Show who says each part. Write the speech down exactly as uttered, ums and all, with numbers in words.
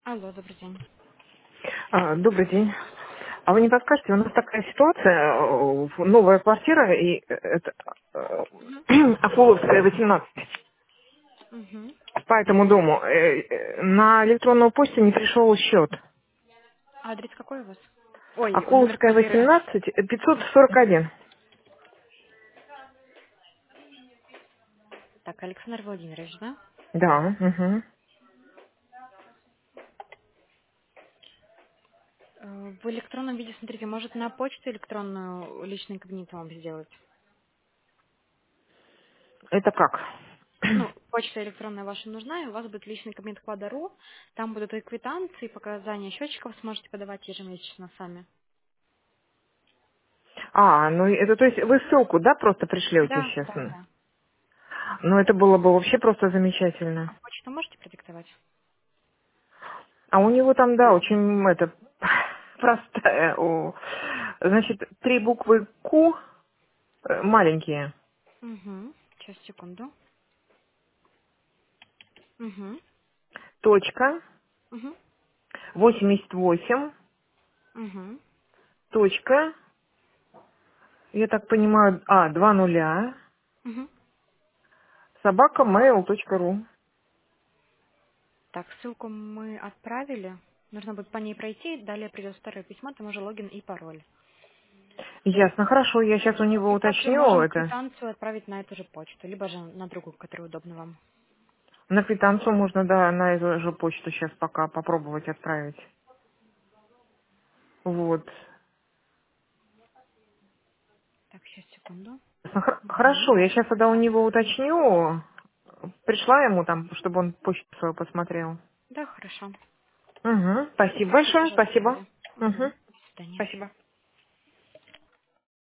Speaker 1: Алло, добрый день.
Speaker 2: А, добрый день. А вы не подскажете, у нас такая ситуация, э, новая квартира, и э, это э,
Speaker 1: Мгм.
Speaker 2: Акуловская, восемнадцать,
Speaker 1: Мгм.
Speaker 2: по этому дому. Э, э, На электронную почту не пришел счет.
Speaker 1: А адрес какой у вас? Ой, номер
Speaker 2: Акуловская,
Speaker 1: квартиры.
Speaker 2: восемнадцать, э, пятьсот сорок один.
Speaker 1: Так, Александр Владимирович, да?
Speaker 2: Да, угу.
Speaker 1: Э, В электронном виде, смотрите, может на почту электронную личный инкогнито вам сделать?
Speaker 2: Это как?
Speaker 1: Ну, почта электронная ваша нужна, и у вас будет личный кабинет Квадару, там будут и квитанции, и показания счетчиков, сможете подавать ежемесячно сами.
Speaker 2: А, ну это то есть вы ссылку, да, просто пришлете
Speaker 1: Да,
Speaker 2: сейчас?
Speaker 1: да, да.
Speaker 2: Ну это было бы вообще просто
Speaker 1: А
Speaker 2: замечательно.
Speaker 1: почту можете продиктовать?
Speaker 2: А у него там, да, очень это простая. о, Значит, три буквы Q э, маленькие.
Speaker 1: Угу. Сейчас, секунду. Угу.
Speaker 2: Точка.
Speaker 1: Угу.
Speaker 2: восемьдесят восемь.
Speaker 1: Угу.
Speaker 2: Точка. Я так понимаю, а, два нуля.
Speaker 1: Угу.
Speaker 2: Собака mail точка ру.
Speaker 1: Так, ссылку мы отправили. Нужно будет по ней пройти, далее придет второе письмо, там уже логин и пароль.
Speaker 2: Ясно, хорошо, я сейчас у
Speaker 1: Вот.
Speaker 2: него
Speaker 1: И также
Speaker 2: уточню
Speaker 1: можем
Speaker 2: это.
Speaker 1: квитанцию отправить на эту же почту, либо же на другую, которая удобна вам.
Speaker 2: На квитанцию можно, да, на эту же почту сейчас пока попробовать отправить. Вот.
Speaker 1: Так, сейчас, секунду.
Speaker 2: Ясно, хор-
Speaker 1: Мгм.
Speaker 2: Хорошо, я сейчас тогда у него уточню. Пришла ему там, чтобы он почту свою посмотрел.
Speaker 1: Да, хорошо.
Speaker 2: Угу. Спасибо
Speaker 1: Все,
Speaker 2: большое,
Speaker 1: тоже
Speaker 2: спасибо.
Speaker 1: отправили.
Speaker 2: Угу.
Speaker 1: Мгм. До свидания.
Speaker 2: Спасибо.